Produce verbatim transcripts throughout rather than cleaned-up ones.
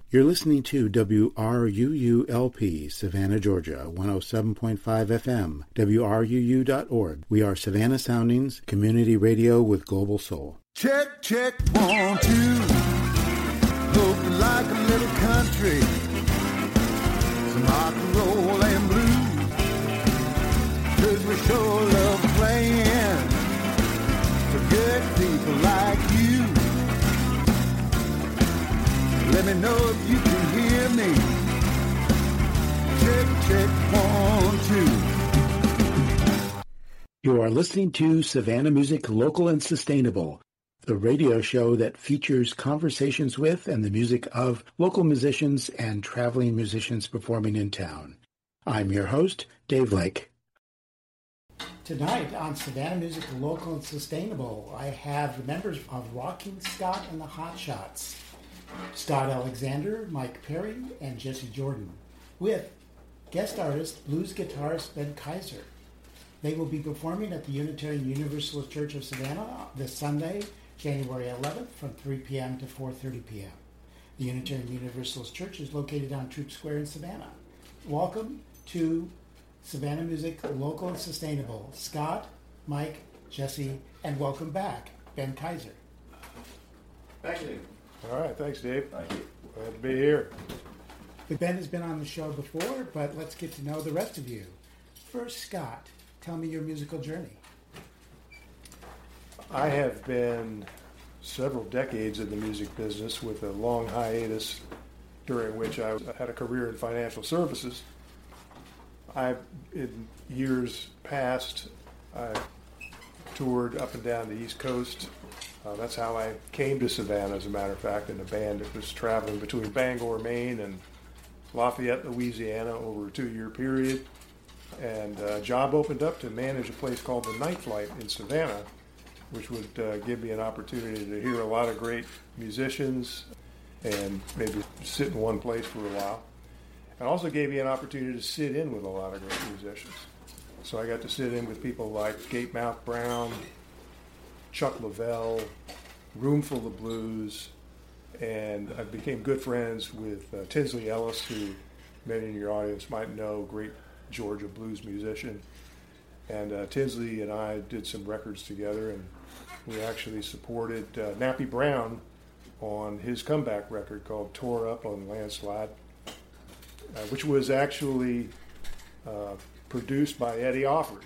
You're listening to W R U U L P, Savannah, Georgia, one oh seven point five F M, W R U U dot org. We are Savannah Soundings, community radio with global soul. Check, check, one, two. Looking like a little country. Some rock and roll and blues. 'Cause we sure love playing for good people like you. Let me know if you can hear me. Check, check, one, two. You are listening to Savannah Music Local and Sustainable, the radio show that features conversations with and the music of local musicians and traveling musicians performing in town. I'm your host, Dave Lake. Tonight on Savannah Music Local and Sustainable, I have the members of Rocking Scott and the Hot Shots. Scott Alexander, Mike Perry, and Jesse Jordan, with guest artist, blues guitarist Ben Kaiser. They will be performing at the Unitarian Universalist Church of Savannah this Sunday, January eleventh, from three p.m. to four thirty p.m. The Unitarian Universalist Church is located on Troop Square in Savannah. Welcome to Savannah Music Local and Sustainable. Scott, Mike, Jesse, and welcome back, Ben Kaiser. Thank you. All right, thanks, Dave. Thank you. Glad to be here. Ben has been on the show before, but let's get to know the rest of you. First, Scott, tell me your musical journey. I have been several decades in the music business with a long hiatus during which I had a career in financial services. I, in years past, I toured up and down the East Coast. Uh, that's how I came to Savannah, as a matter of fact, in a band that was traveling between Bangor, Maine, and Lafayette, Louisiana over a two-year period. And a job opened up to manage a place called the Night Flight in Savannah, which would uh, give me an opportunity to hear a lot of great musicians and maybe sit in one place for a while. And also gave me an opportunity to sit in with a lot of great musicians. So I got to sit in with people like Gatemouth Brown, Chuck Leavell, Roomful of Blues, and I became good friends with uh, Tinsley Ellis, who many in your audience might know, great Georgia blues musician. And uh, Tinsley and I did some records together, and we actually supported uh, Nappy Brown on his comeback record called Tore Up on Landslide, uh, which was actually uh, produced by Eddie Offord,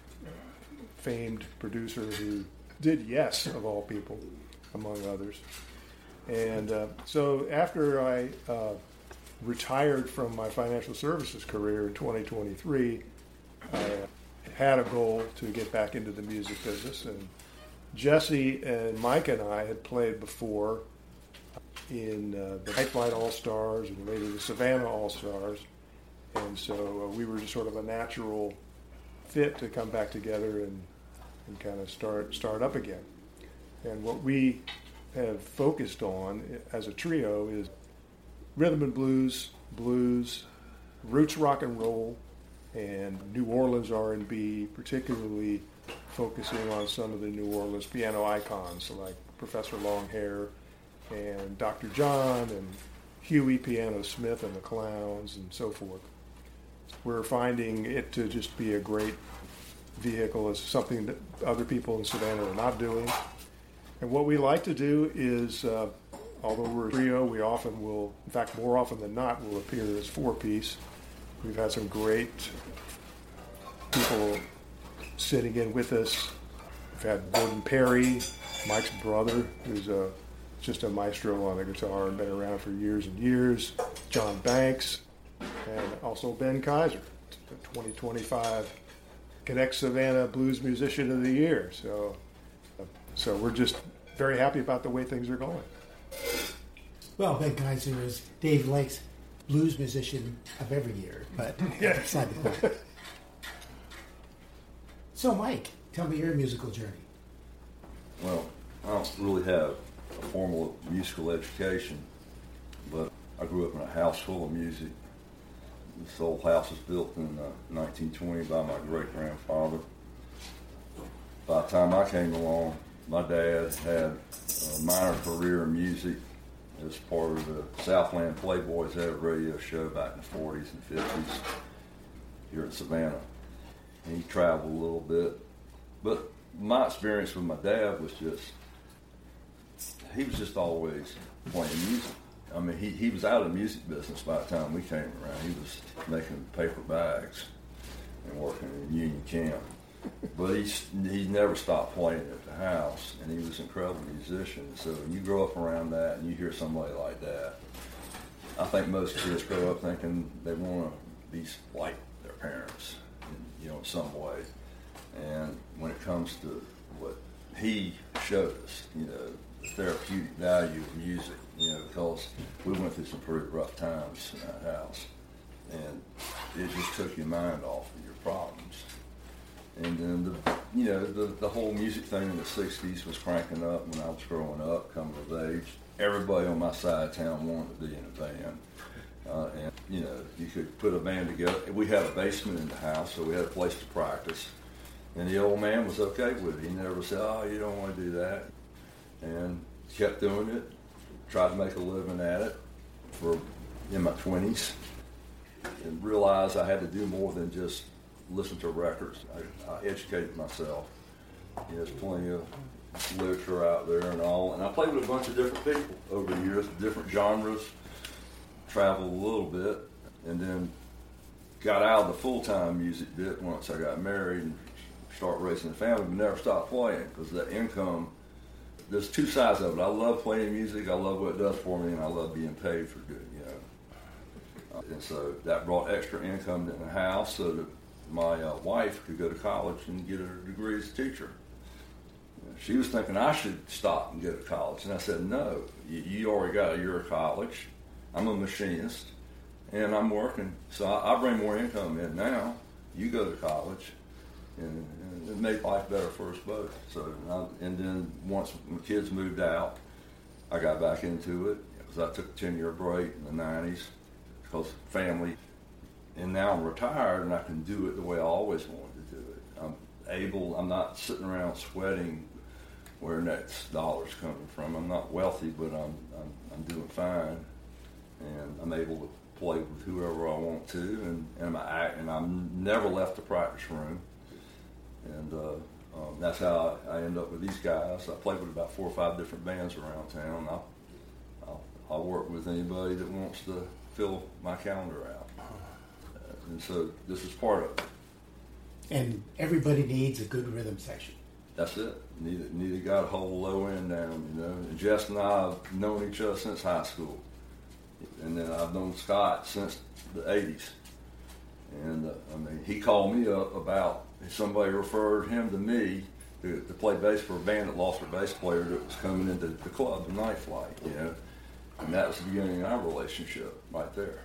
famed producer who did Yes, of all people, among others. And uh, so after I uh, retired from my financial services career in twenty twenty-three, I had a goal to get back into the music business. And Jesse and Mike and I had played before in uh, the Night Flight All-Stars and later the Savannah All-Stars. And so uh, we were just sort of a natural fit to come back together and and kind of start start up again. And what we have focused on as a trio is rhythm and blues, blues, roots rock and roll, and New Orleans R and B, particularly focusing on some of the New Orleans piano icons like Professor Longhair and Doctor John and Huey Piano Smith and the Clowns and so forth. We're finding it to just be a great vehicle, is something that other people in Savannah are not doing. And what we like to do is, uh, although we're a trio, we often will, in fact, more often than not, will appear as four-piece. We've had some great people sitting in with us. We've had Gordon Perry, Mike's brother, who's a, just a maestro on the guitar and been around for years and years, John Banks, and also Ben Kaiser, the twenty twenty-five Connect Savannah Blues Musician of the Year. So, so we're just very happy about the way things are going. Well, Ben Kaiser is Dave Lake's blues musician of every year, but Yeah. beside the point. So, Mike, tell me your musical journey. Well, I don't really have a formal musical education, but I grew up in a house full of music. This old house was built in uh, nineteen twenty by my great-grandfather. By the time I came along, my dad had a minor career in music It was part of the Southland Playboys. Had a radio show back in the forties and fifties here in Savannah. And he traveled a little bit. But my experience with my dad was just, he was just always playing music. I mean, he, he was out of the music business by the time we came around. He was making paper bags and working in union camp. But he, he never stopped playing at the house, and he was an incredible musician. So when you grow up around that and you hear somebody like that, I think most kids grow up thinking they want to be like their parents, you know, in some way. And when it comes to what he showed us, you know, the therapeutic value of music, you know, because we went through some pretty rough times in that house, and it just took your mind off of your problems. And then, the, you know, the, the whole music thing in the sixties was cranking up when I was growing up, coming of age. Everybody on my side of town wanted to be in a band. Uh, and, you know, you could put a band together. We had a basement in the house, so we had a place to practice. And the old man was okay with it. He never said, oh, you don't want to do that. And kept doing it, tried to make a living at it for in my twenties, and realized I had to do more than just listen to records. I, I educated myself. You know, there's plenty of literature out there and all. And I played with a bunch of different people over the years, different genres, traveled a little bit, and then got out of the full-time music bit once I got married and started raising a family, but never stopped playing because that income, there's two sides of it. I love playing music, I love what it does for me, and I love being paid for good, you know. And so that brought extra income in the house so that my uh, wife could go to college and get her degree as a teacher. She was thinking I should stop and go to college, and I said, no, you, you already got a year of college. I'm a machinist, and I'm working, so I, I bring more income in now. You go to college, and, and it made life better for us both. So, I, and then once my kids moved out, I got back into it because I took a ten-year break in the nineties because family. And now I'm retired, and I can do it the way I always wanted to do it. I'm able, I'm not sitting around sweating where next dollar's coming from. I'm not wealthy, but I'm, I'm, I'm doing fine. And I'm able to play with whoever I want to, and, and, I, and I've never left the practice room. And uh, um, that's how I, I end up with these guys. I play with about four or five different bands around town. I'll, I'll, I'll work with anybody that wants to fill my calendar out. And so this is part of it. And everybody needs a good rhythm section. That's it. Neither, neither got to hold the low end down, you know. And Jess and I have known each other since high school. And then I've known Scott since the eighties. And, uh, I mean, he called me up about somebody referred him to me to, to play bass for a band that lost their bass player that was coming into the club, the Night Flight, you know. And that was the beginning of our relationship right there.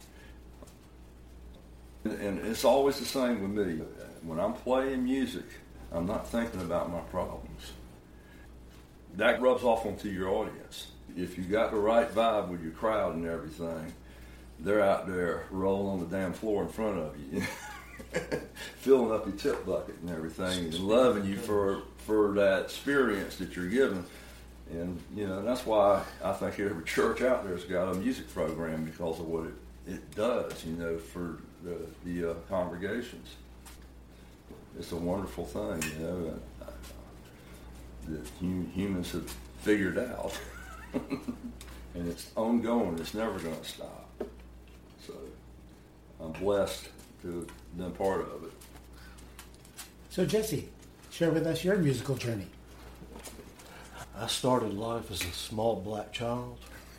And it's always the same with me. When I'm playing music, I'm not thinking about my problems. That rubs off onto your audience. If you got the right vibe with your crowd and everything, they're out there rolling on the damn floor in front of you, filling up your tip bucket and everything, and loving you for for that experience that you're giving. And, you know, that's why I think every church out there has got a music program because of what it, it does, you know, for the, the uh, congregations. It's a wonderful thing, you know, uh, that hum- humans have figured out. And it's ongoing. It's never going to stop. So I'm blessed to have been part of it. So Jesse, share with us your musical journey. I started life as a small black child.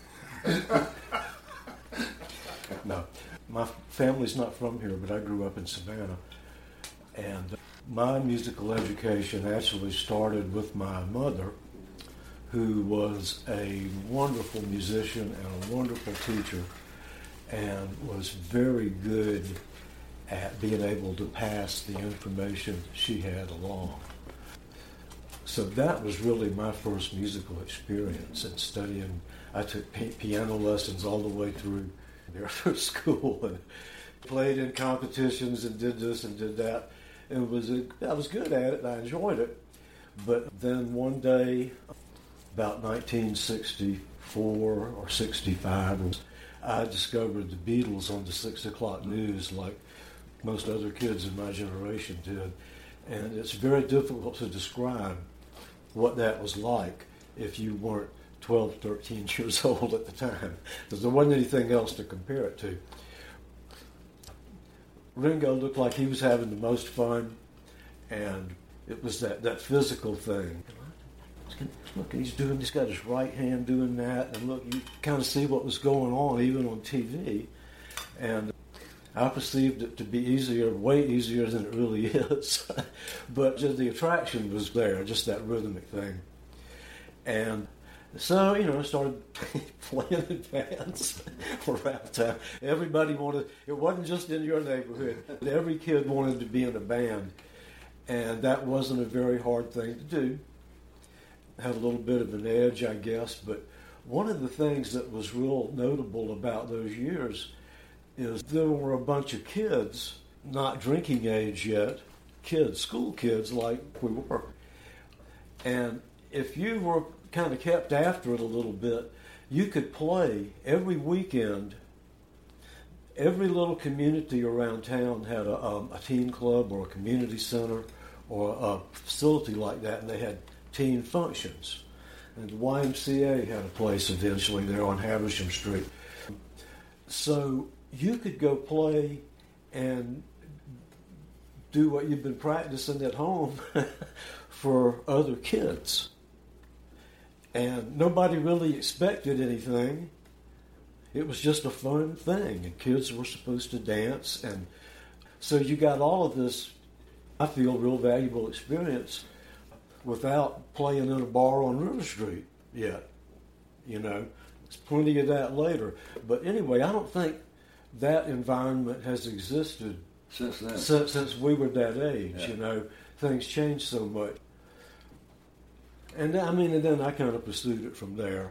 No, my family's not from here, but I grew up in Savannah. And my musical education actually started with my mother, who was a wonderful musician and a wonderful teacher, and was very good at being able to pass the information she had along. So that was really my first musical experience in studying. I took piano lessons all the way through through school and played in competitions and did this and did that. And was a, I was good at it and I enjoyed it. But then one day, about nineteen sixty, sixty-four or sixty-five, I discovered the Beatles on the six o'clock news like most other kids in my generation did. And it's very difficult to describe what that was like if you weren't twelve, thirteen years old at the time, because there wasn't anything else to compare it to. Ringo looked like he was having the most fun, and it was that, that physical thing. Look, he's doing, he's got his right hand doing that, and look, you kind of see what was going on even on T V. And I perceived it to be easier, way easier than it really is. But just the attraction was there, just that rhythmic thing. And so, you know, I started playing in bands around town. Everybody wanted, it wasn't just in your neighborhood. Every kid wanted to be in a band. And that wasn't a very hard thing to do. Had a little bit of an edge, I guess. But one of the things that was real notable about those years is there were a bunch of kids, not drinking age yet, kids, school kids like we were. And if you were kind of kept after it a little bit, you could play every weekend. Every little community around town had a, um, a teen club or a community center or a facility like that, and they had teen functions. And the Y M C A had a place eventually there on Haversham Street. So you could go play and do what you've been practicing at home for other kids. And nobody really expected anything. It was just a fun thing, and kids were supposed to dance. And so you got all of this, I feel, real valuable experience without playing in a bar on River Street yet. You know, there's plenty of that later. But anyway, I don't think that environment has existed since then. Since, since we were that age. Yeah. You know, things changed so much. And I mean, and then I kind of pursued it from there.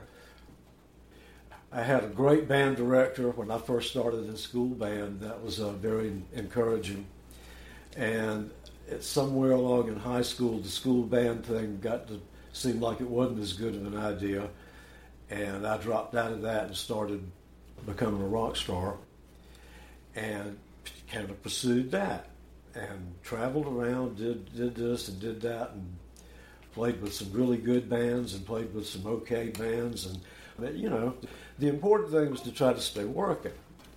I had a great band director when I first started in school band. That was uh, very encouraging. And it's somewhere along in high school, the school band thing got to seem like it wasn't as good of an idea. And I dropped out of that and started becoming a rock star. And kind of pursued that. And traveled around, did, did this and did that, and played with some really good bands and played with some okay bands. And, you know, the important thing was to try to stay working.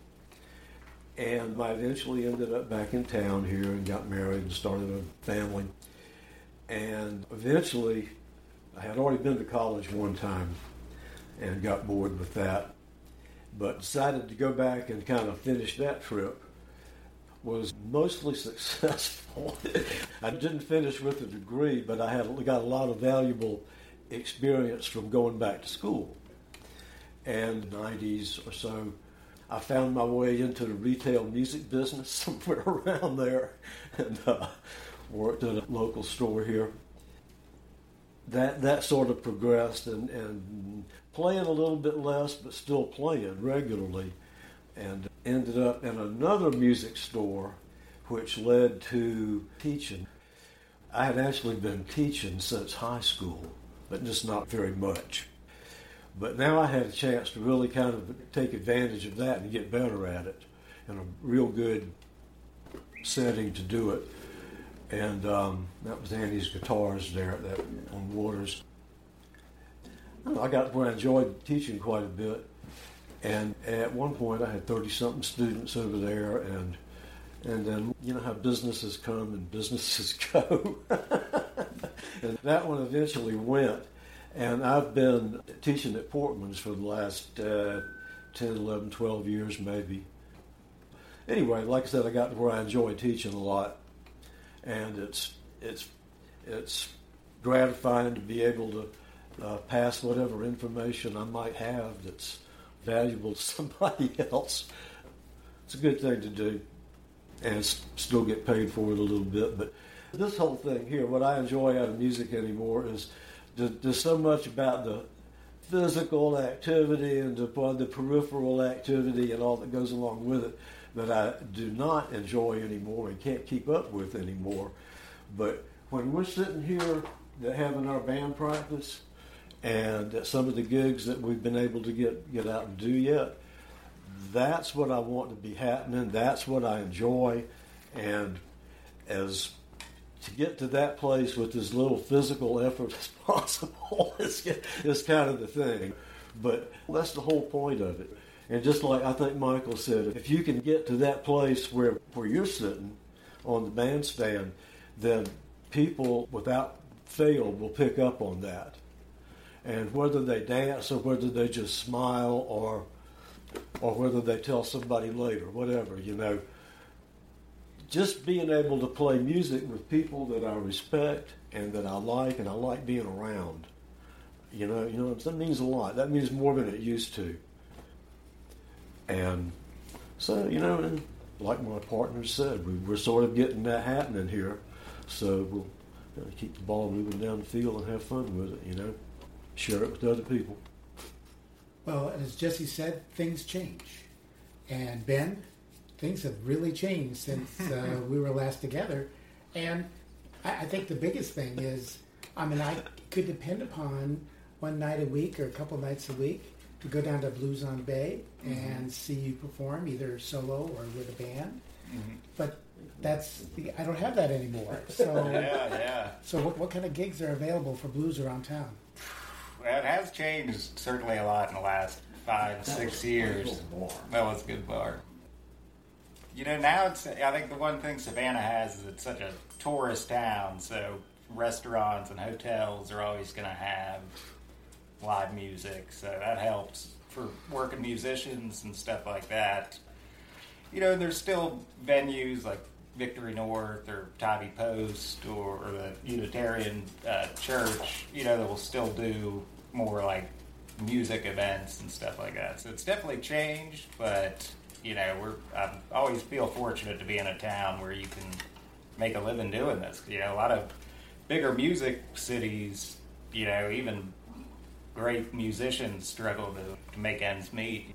And I eventually ended up back in town here and got married and started a family. And eventually, I had already been to college one time and got bored with that, but decided to go back and kind of finish that trip. Was mostly successful. I didn't finish with a degree, but I had got a lot of valuable experience from going back to school. And in the nineties or so, I found my way into the retail music business somewhere around there, and uh, worked at a local store here. That that sort of progressed, and, and playing a little bit less, but still playing regularly. And ended up in another music store, which led to teaching. I had actually been teaching since high school, but just not very much. But now I had a chance to really kind of take advantage of that and get better at it in a real good setting to do it. And um, that was Annie's Guitars there at that, on Waters. I, know, I got where I enjoyed teaching quite a bit. And at one point, I had thirty-something students over there, and and then you know how businesses come and businesses go. And that one eventually went. And I've been teaching at Portman's for the last uh, ten, eleven, twelve years maybe. Anyway, like I said, I got to where I enjoy teaching a lot. And it's, it's, it's gratifying to be able to uh, pass whatever information I might have that's valuable to somebody else. It's a good thing to do, and still get paid for it a little bit. But this whole thing here, what I enjoy out of music anymore is there's so much about the physical activity and the, the peripheral activity and all that goes along with it that I do not enjoy anymore and can't keep up with anymore. But when we're sitting here having our band practice, and some of the gigs that we've been able to get, get out and do yet, that's what I want to be happening. That's what I enjoy. And as to get to that place with as little physical effort as possible is, is kind of the thing. But that's the whole point of it. And just like I think Michael said, if you can get to that place where, where you're sitting on the bandstand, then people without fail will pick up on that. And whether they dance or whether they just smile or or whether they tell somebody later, whatever, you know, just being able to play music with people that I respect and that I like and I like being around, you know, you know, that means a lot. That means more than it used to. And so, you know, and like my partner said, we, we're sort of getting that happening here. So we'll you know, keep the ball moving down the field and have fun with it, you know, share it with other people. Well, as Jesse said, things change. And Ben, things have really changed since uh, we were last together. And I, I think the biggest thing is, I mean, I could depend upon one night a week or a couple nights a week to go down to Blues on Bay mm-hmm. and see you perform, either solo or with a band. Mm-hmm. But that's I don't have that anymore. So yeah, yeah. So what, what kind of gigs are available for blues around town? Well, it has changed certainly a lot in the last five, that six years. That was a good bar. You know, now it's, I think the one thing Savannah has is it's such a tourist town, so restaurants and hotels are always going to have live music, so that helps for working musicians and stuff like that. You know, there's still venues like Victory North or Tybee Post or, or the Unitarian uh, Church, you know, that will still do more like music events and stuff like that. So it's definitely changed, but, you know, we're I always feel fortunate to be in a town where you can make a living doing this. You know, a lot of bigger music cities, you know, even great musicians struggle to, to make ends meet.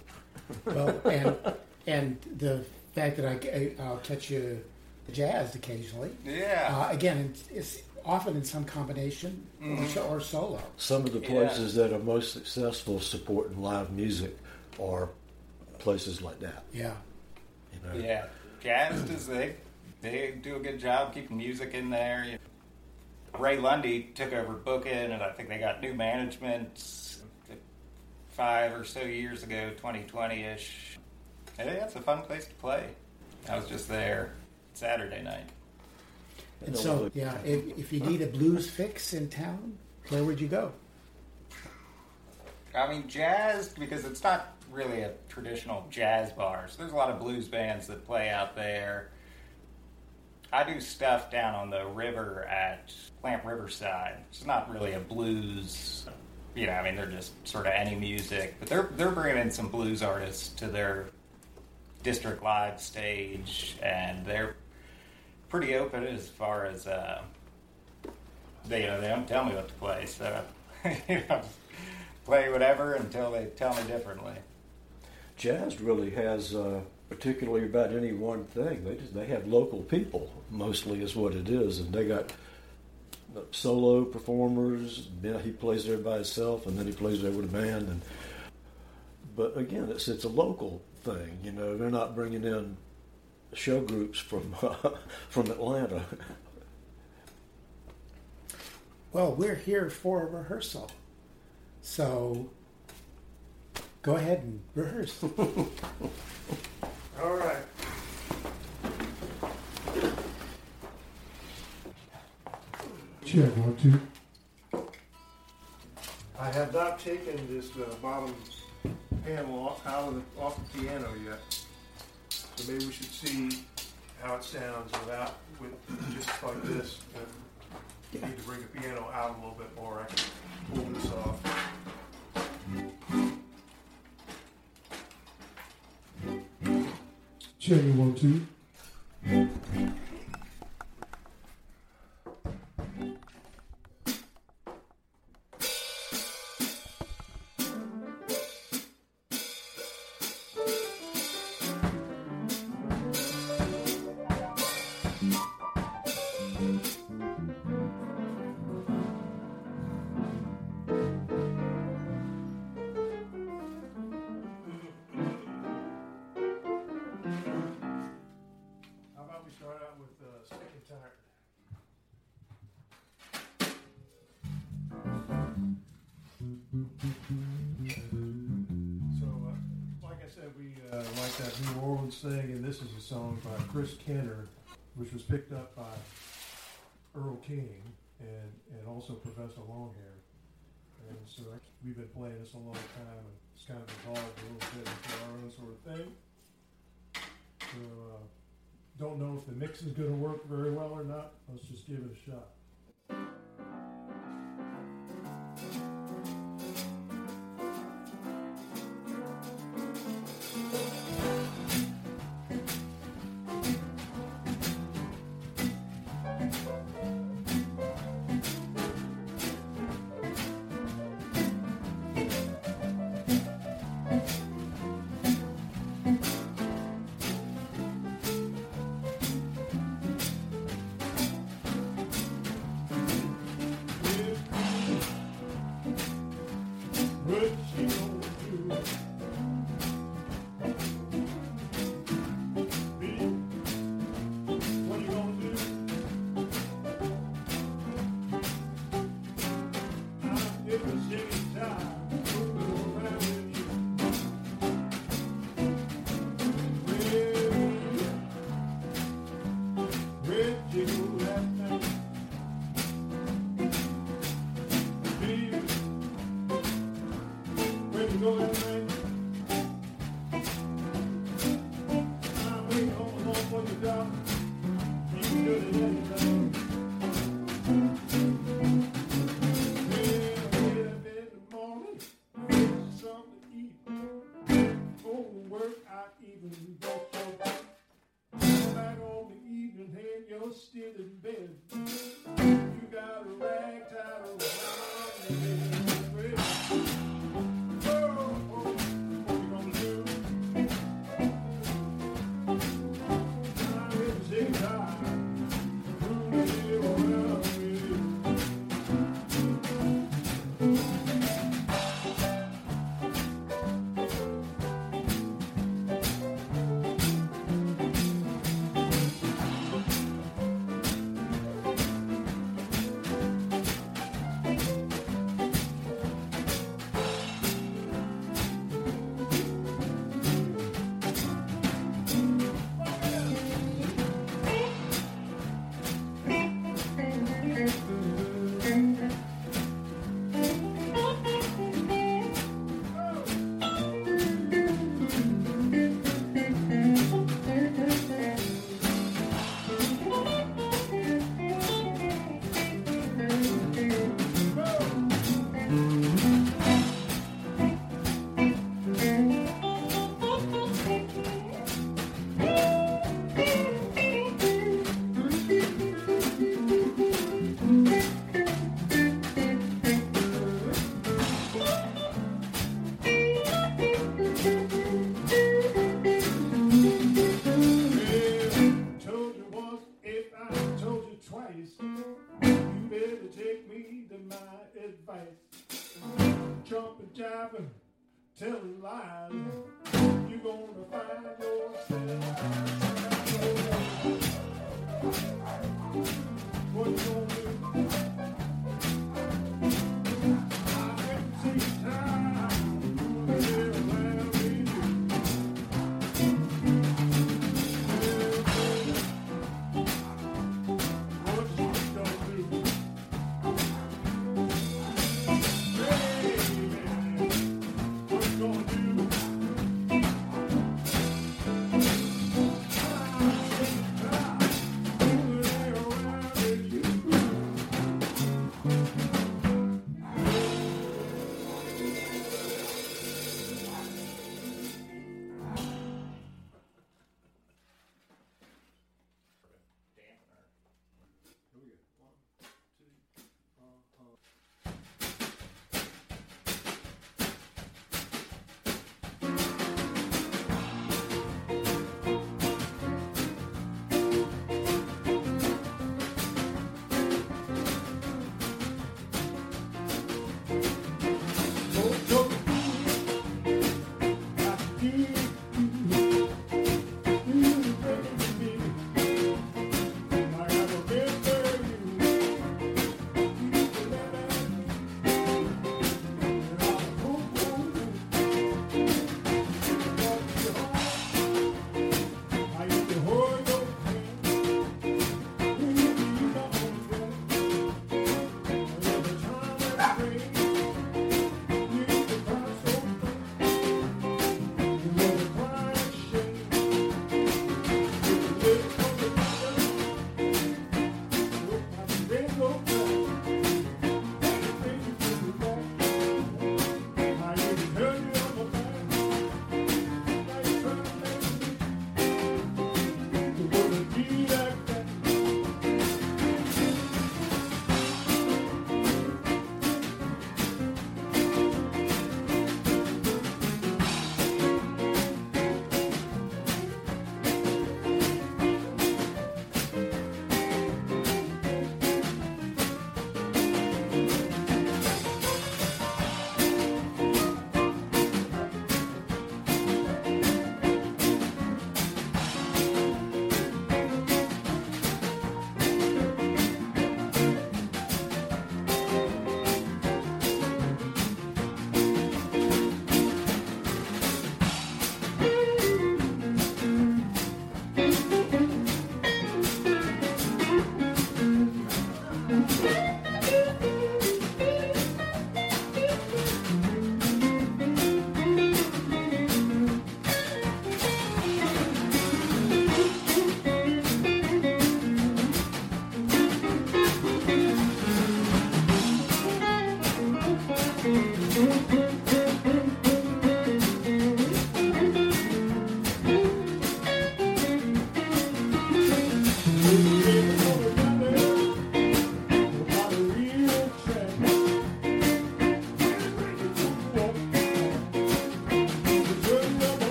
Well, and and the fact that I, I'll catch you jazzed occasionally. Yeah. Uh, again, it's, it's often in some combination mm-hmm. or, or solo. Some of the places yeah. that are most successful supporting live music are places like that. Yeah. You know? Yeah. Jazzed is they they do a good job keeping music in there. You know, Ray Lundy took over booking, and I think they got new management five or so years ago, twenty twenty-ish. Hey, that's a fun place to play. I was just there Saturday night. And so, yeah, if, if you need a blues fix in town, where would you go? I mean, jazz, because it's not really a traditional jazz bar. So there's a lot of blues bands that play out there. I do stuff down on the river at Plant Riverside. It's not really a blues, you know, I mean, they're just sort of any music. But they're they're bringing in some blues artists to their District Live stage, and they're pretty open as far as uh, they, you know, they don't tell me what to play, so you know, play whatever until they tell me differently. Jazz really has, uh, particularly about any one thing, they just, they have local people mostly is what it is, and they got solo performers. He plays there by himself, and then he plays there with a band, and but again, it's it's a local thing. You know, they're not bringing in show groups from uh, from Atlanta. Well, we're here for a rehearsal, so go ahead and rehearse. All right. Check, one, two. I have not taken this uh, bottom panel off, out of the, off the piano yet, so maybe we should see how it sounds without, with just like this. Uh, you need to bring the piano out a little bit more. I can pull this off. Check, one, two. said, we uh, like that New Orleans thing, and this is a song by Chris Kenner, which was picked up by Earl King and, and also Professor Longhair. And so we've been playing this a long time, and it's kind of evolved a little bit into our own sort of thing. So, uh, don't know if the mix is going to work very well or not. Let's just give it a shot. Telling lies, you're gonna find yourself. What you gonna do? I can see time moving around me. What you gonna do? Baby, what you gonna do?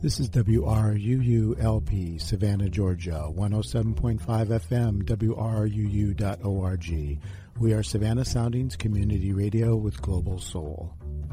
This is W R U U L P, Savannah, Georgia, one oh seven point five F M, W R U U dot org. We are Savannah Soundings Community Radio with Global Soul.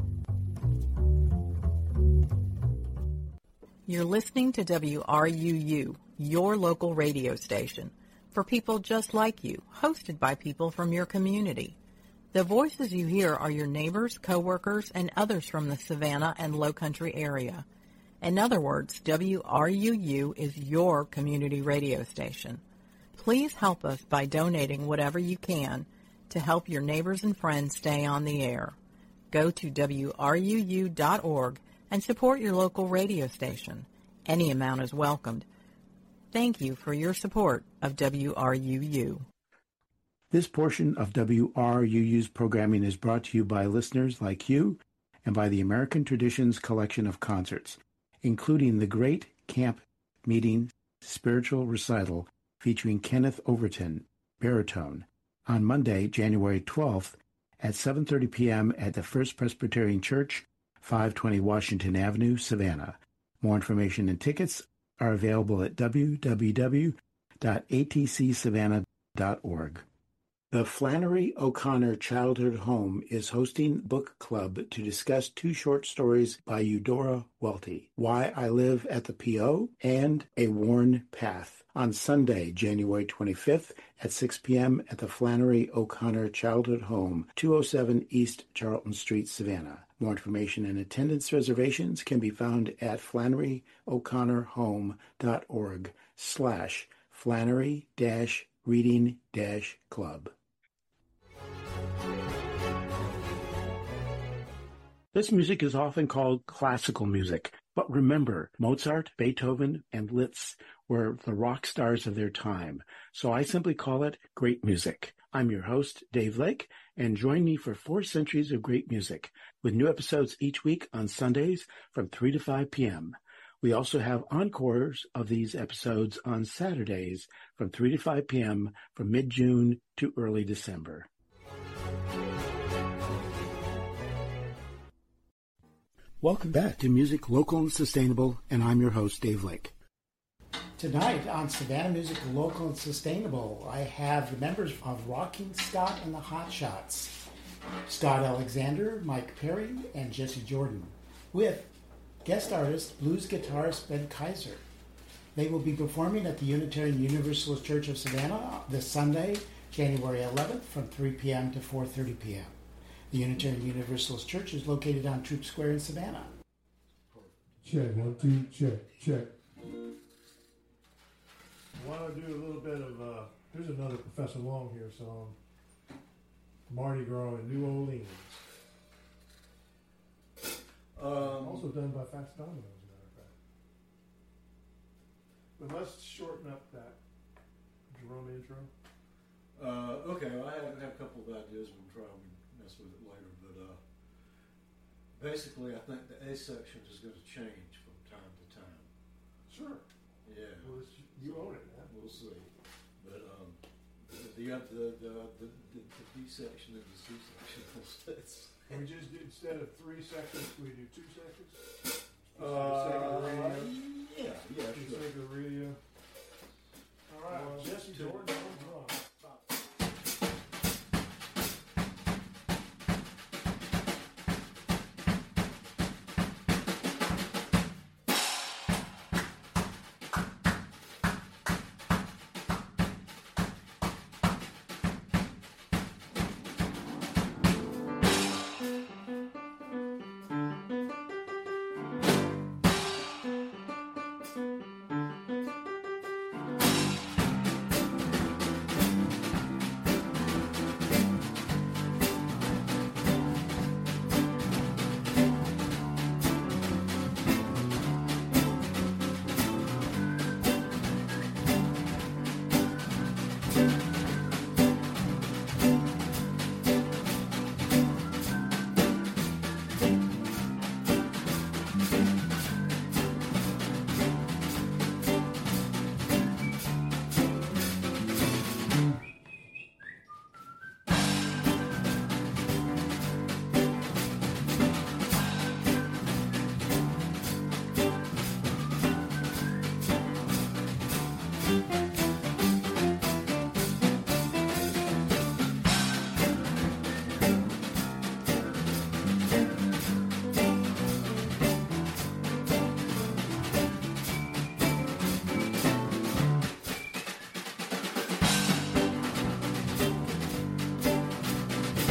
You're listening to W R U U, your local radio station, for people just like you, hosted by people from your community. The voices you hear are your neighbors, coworkers, and others from the Savannah and Lowcountry area. In other words, W R U U is your community radio station. Please help us by donating whatever you can to help your neighbors and friends stay on the air. Go to W R U U dot org and support your local radio station. Any amount is welcomed. Thank you for your support of W R U U. This portion of W R U U's programming is brought to you by listeners like you and by the American Traditions Collection of Concerts, including the Great Camp Meeting Spiritual Recital featuring Kenneth Overton, baritone, on Monday, January twelfth at seven thirty p.m. at the First Presbyterian Church, five twenty Washington Avenue, Savannah. More information and tickets are available at w w w dot a t c savannah dot org. The Flannery O'Connor Childhood Home is hosting book club to discuss two short stories by Eudora Welty, Why I Live at the P O and A Worn Path, on Sunday, January twenty-fifth at six p.m. at the Flannery O'Connor Childhood Home, two oh seven East Charlton Street, Savannah. More information and attendance reservations can be found at flannery o'connor home dot org slash Flannery dash reading dash club. This music is often called classical music, but remember, Mozart, Beethoven, and Liszt were the rock stars of their time, so I simply call it great music. I'm your host, Dave Lake, and join me for four centuries of great music, with new episodes each week on Sundays from three to five p.m. We also have encores of these episodes on Saturdays from three to five p.m. from mid-June to early December. Welcome back to Music Local and Sustainable, and I'm your host, Dave Lake. Tonight on Savannah Music Local and Sustainable, I have the members of Rocking Scott and the Hot Shots, Scott Alexander, Mike Perry, and Jesse Jordan, with guest artist, blues guitarist Ben Kaiser. They will be performing at the Unitarian Universalist Church of Savannah this Sunday, January eleventh, from three p.m. to four thirty p.m. The Unitarian Universalist Church is located on Troop Square in Savannah. Check, one, two, check, check. I want to do a little bit of, uh, here's another Professor Long here song, Mardi Gras in New Orleans. Um, also done by Fats Domino, as a matter of fact. But let's shorten up that drum intro. Uh, okay, well, I have, have a couple of ideas. We'll try and mess with it later. But uh, basically, I think the A section is going to change from time to time. Sure. Yeah. Well, it's, you own it, man. We'll see. But um, the, the, the, the, the, the B section and the C section. Can we just do, instead of three sections, can we do two sections? Uh, For the sake of the radio? yeah, yeah, For the sure. sake of the radio. All right, One, Jesse two. Jordan on drums.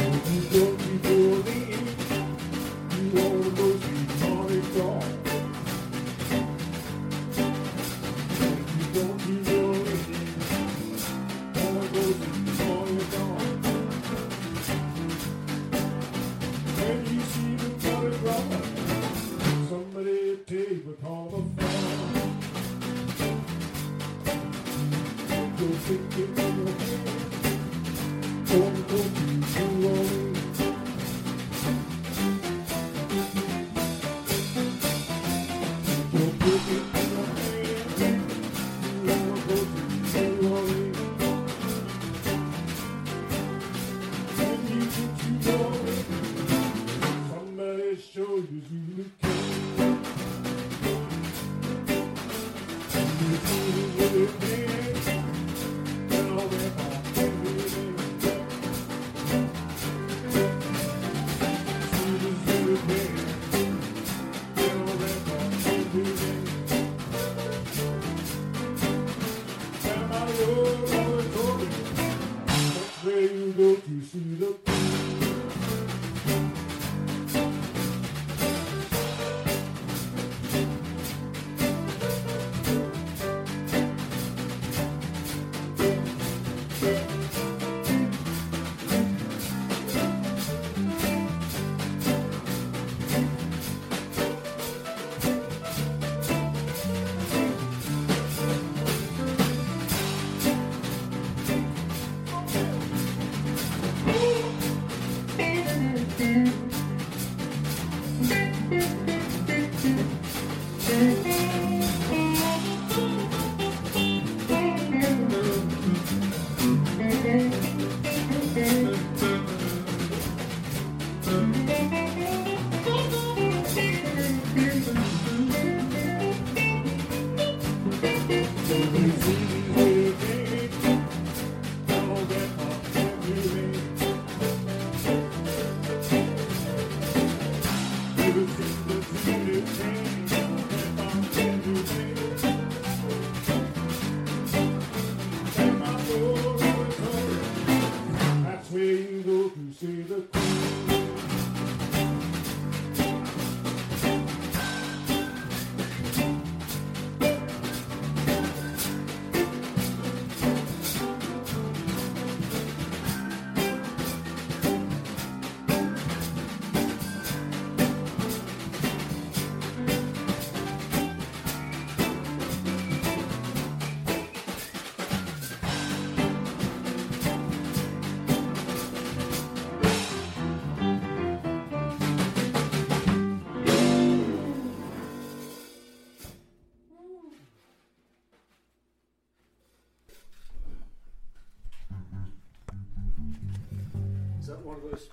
Is that one of those?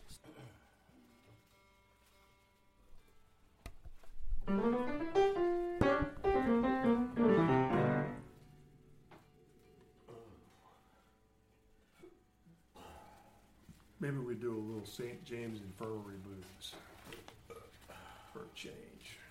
Maybe we do a little Saint James Infirmary blues for a change.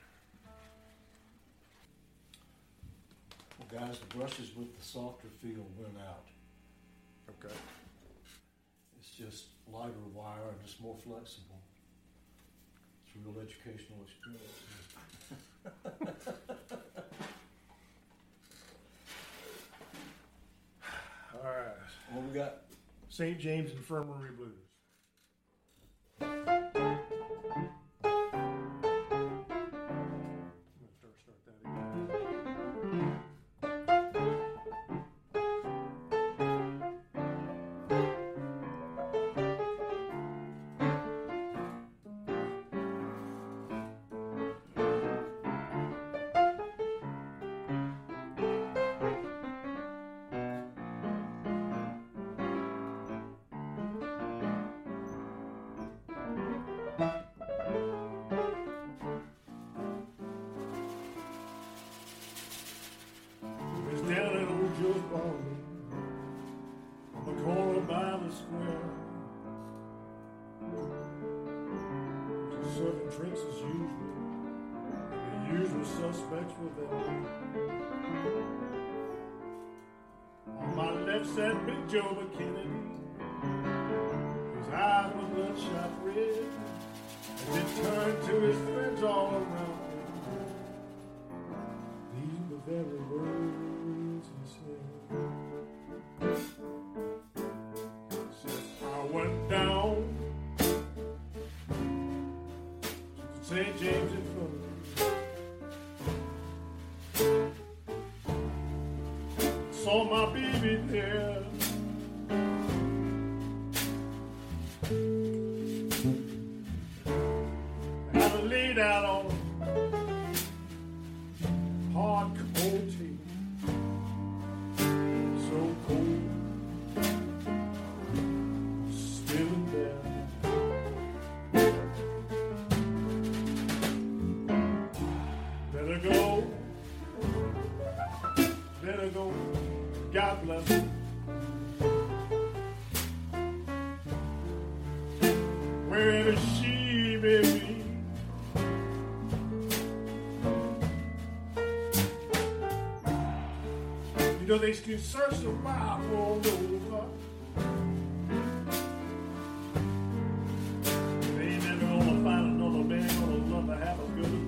Well, guys, the brushes with the softer feel went out. Okay. It's just lighter wire and it's more flexible. It's a real educational experience. All right. What we got? Saint James Infirmary Blues. Down at old Joe's Ballroom, on the corner by the square, just serving drinks as usual, and the usual suspects were there. On my left sat Big Joe McKennedy, his eyes were to his friends all around him. These are the very words he said. Said, I went down to Saint James in Florida. Saw my baby there. Laid out on hard cold tea, so cold, still in there. Better go, better go. God bless you. Wherever she may be. You know, they can search the Bible all over. They ain't never gonna find another man gonna love her half as good as me.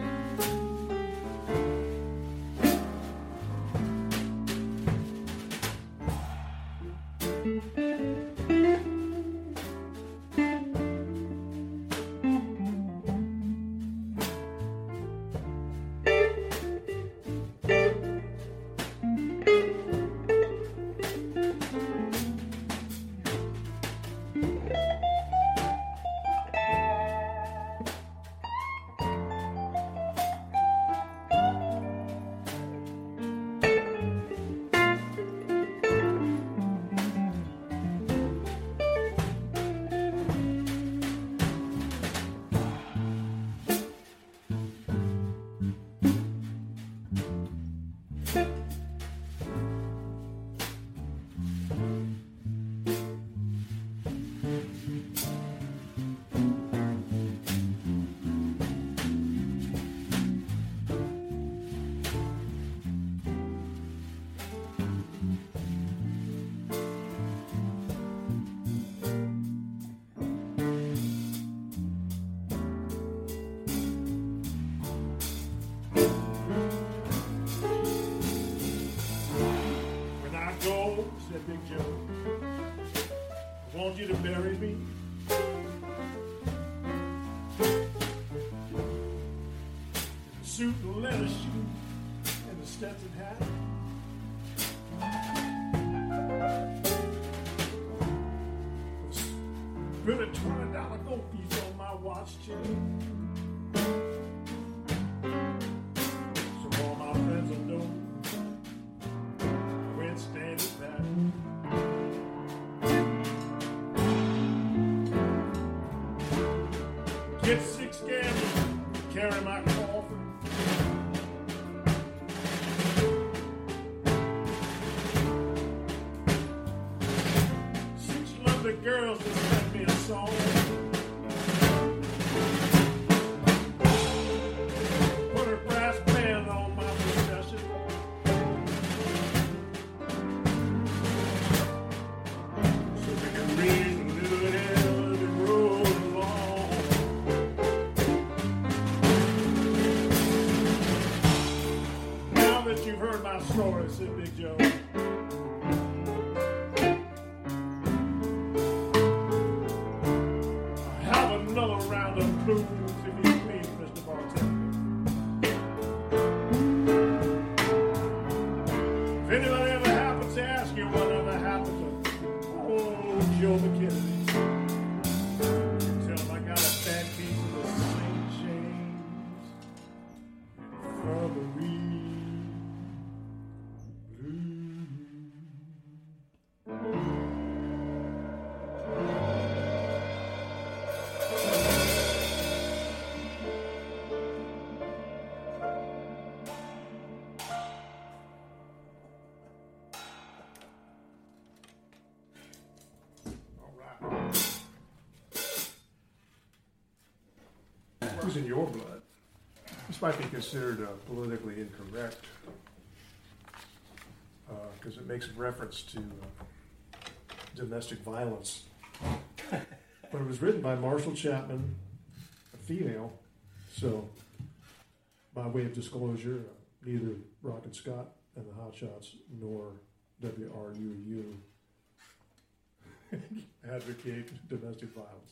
Big Joe, I want you to bury me. The suit and leather shoes and the Stetson hat. Put a twenty dollar gold piece on my watch chain. So all my friends will know when standing back. Get six gamblers to carry my coffin. Six lovely girls to sing me a song. Put a brass band on my procession. So we can raise a little hell as it rolls along. Now that you've heard my story, said Big Joe, I have another round of blues if you please, Mister Bartender. If anybody ever happens to ask you whatever happened to old Joe McKinney, tell him I got a bad case of the Saint James Infirmary Blues. All right. Who's in your blood? This might be considered uh, politically incorrect because it makes reference to uh, domestic violence. But it was written by Marshall Chapman, a female, So, by way of disclosure, neither Rock and Scott and the Hot Shots nor W R U U advocate domestic violence.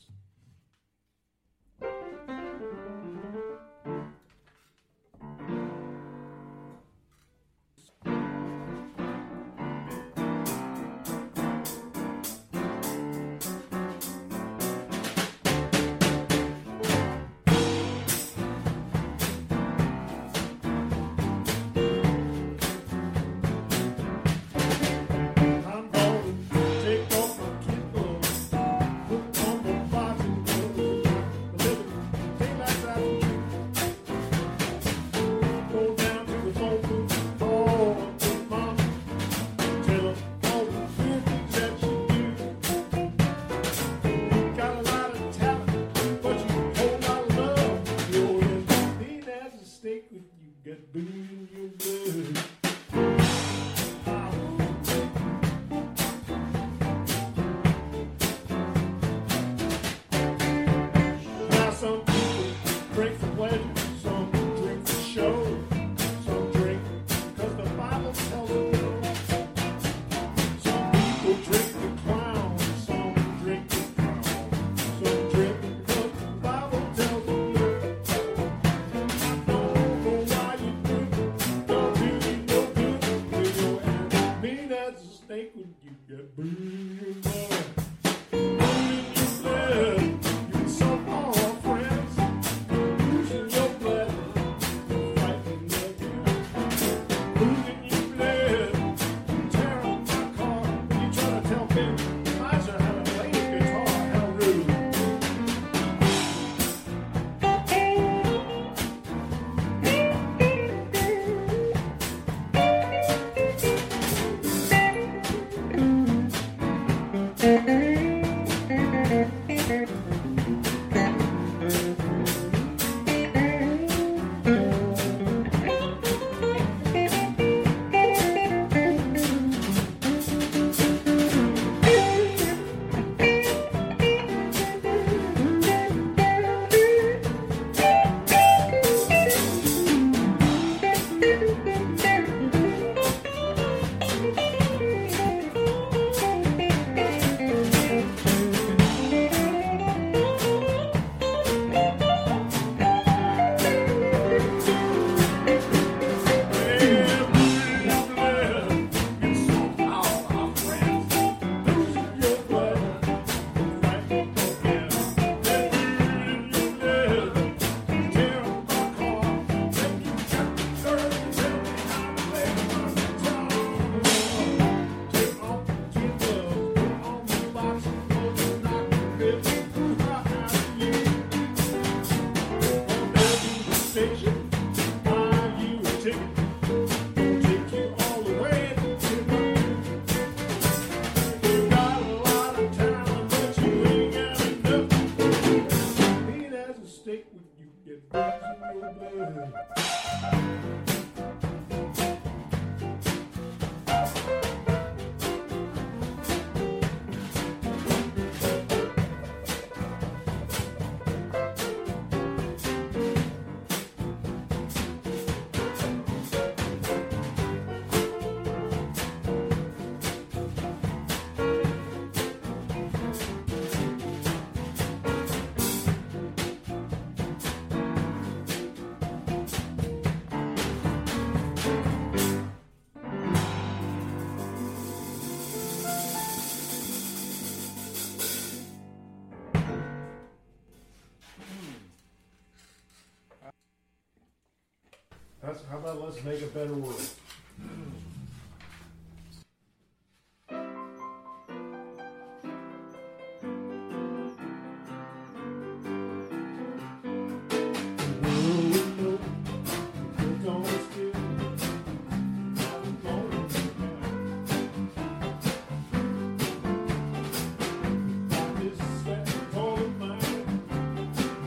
That's, how about let's make a better world?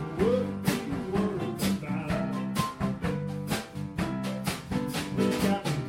Got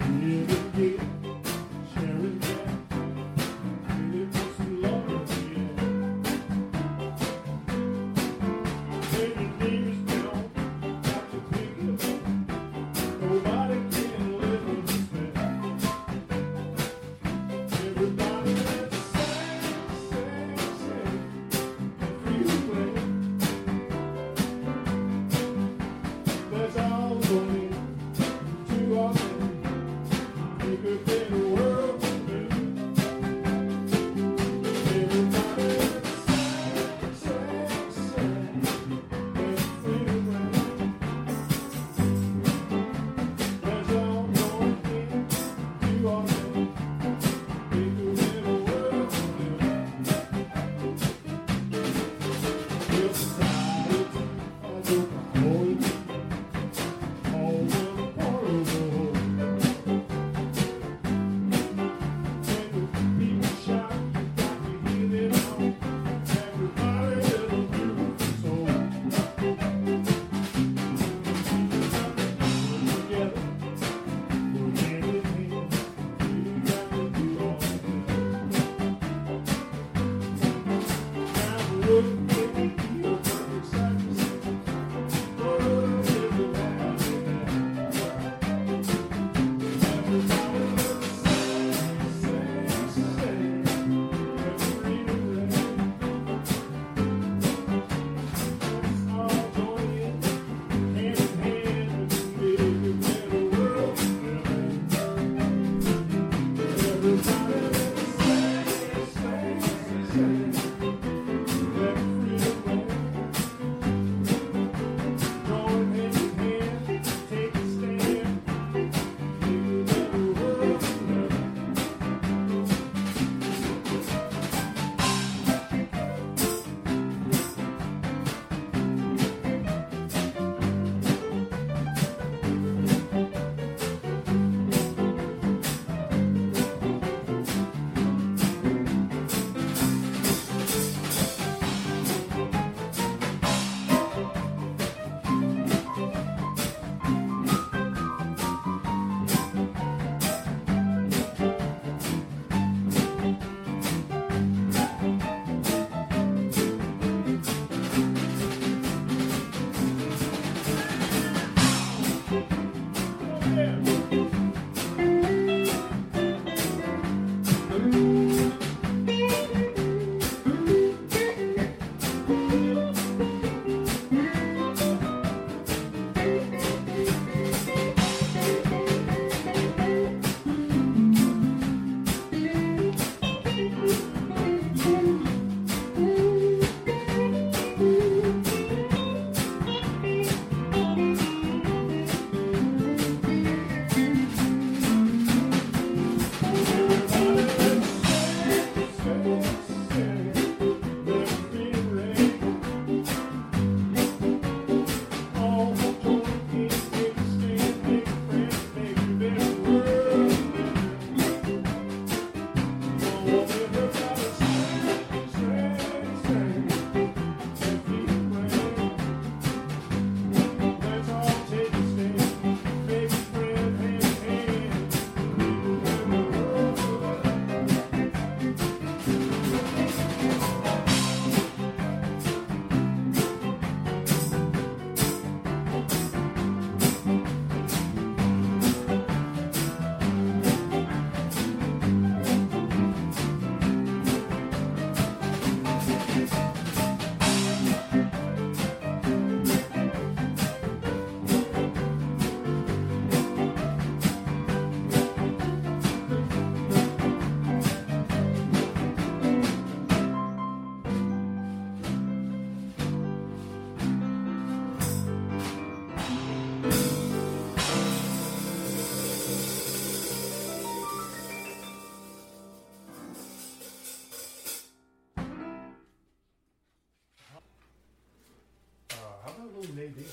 Maybe.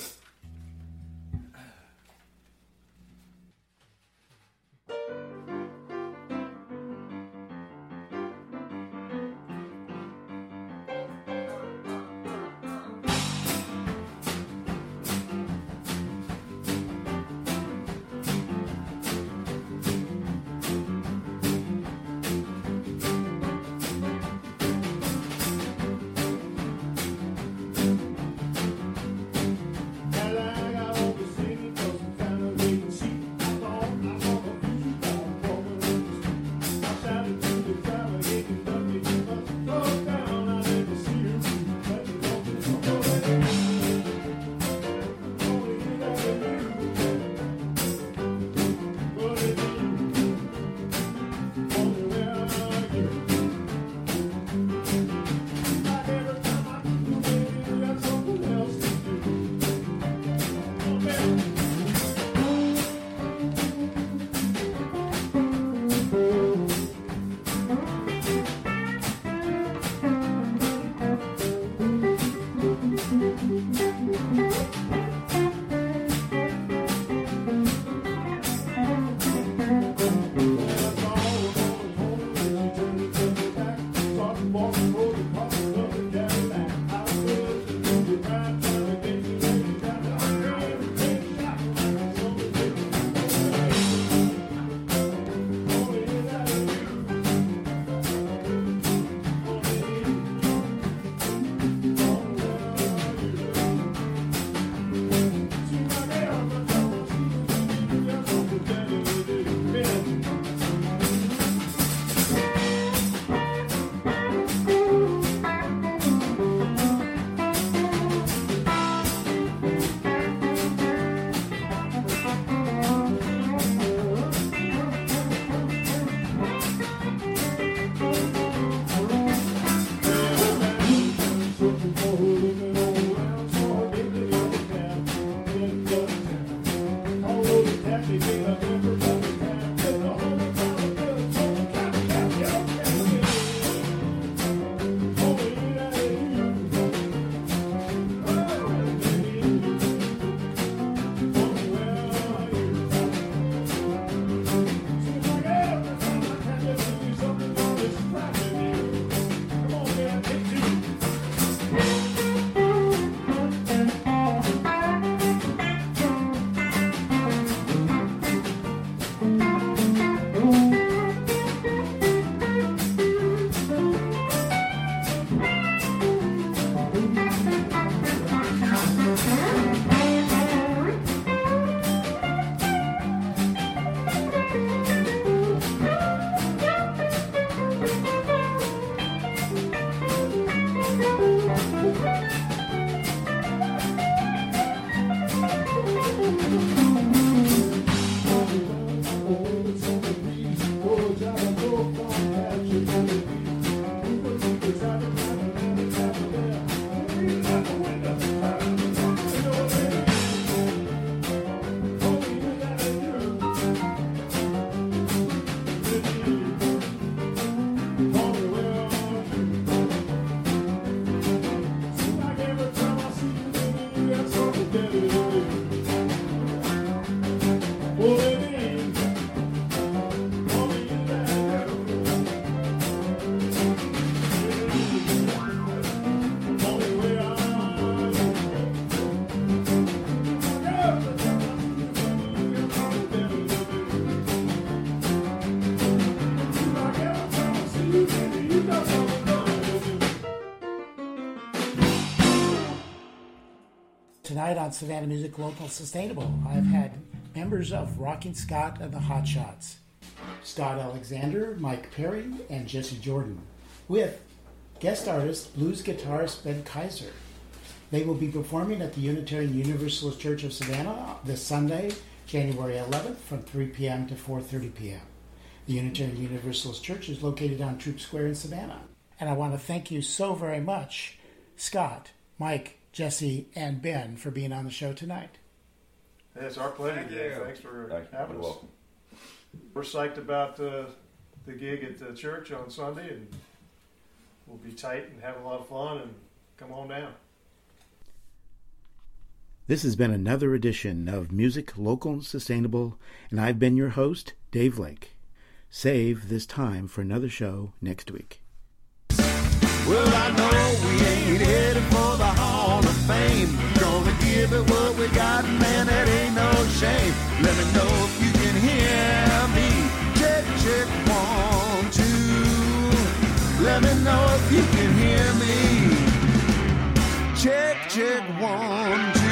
Tonight on Savannah Music Local Sustainable, I've had members of Rocking Scott and the Hot Shots, Scott Alexander, Mike Perry, and Jesse Jordan, with guest artist, blues guitarist Ben Kaiser. They will be performing at the Unitarian Universalist Church of Savannah this Sunday, January eleventh, from three p.m. to four thirty p.m. The Unitarian Universalist Church is located on Troop Square in Savannah. And I want to thank you so very much, Scott, Mike, Jesse, and Ben, for being on the show tonight. It's our pleasure, Thank Dave. you. Thanks for Thank you. having You're us. welcome. We're psyched about uh, the gig at the church on Sunday, and we'll be tight and have a lot of fun, and come on down. This has been another edition of Music Local and Sustainable, and I've been your host, Dave Lake. Save this time for another show next week. Well, I know we ain't headed for the Hall of Fame. Gonna give it what we got, man, it ain't no shame. Let me know if you can hear me. Check, check, one, two. Let me know if you can hear me. Check, check, one, two.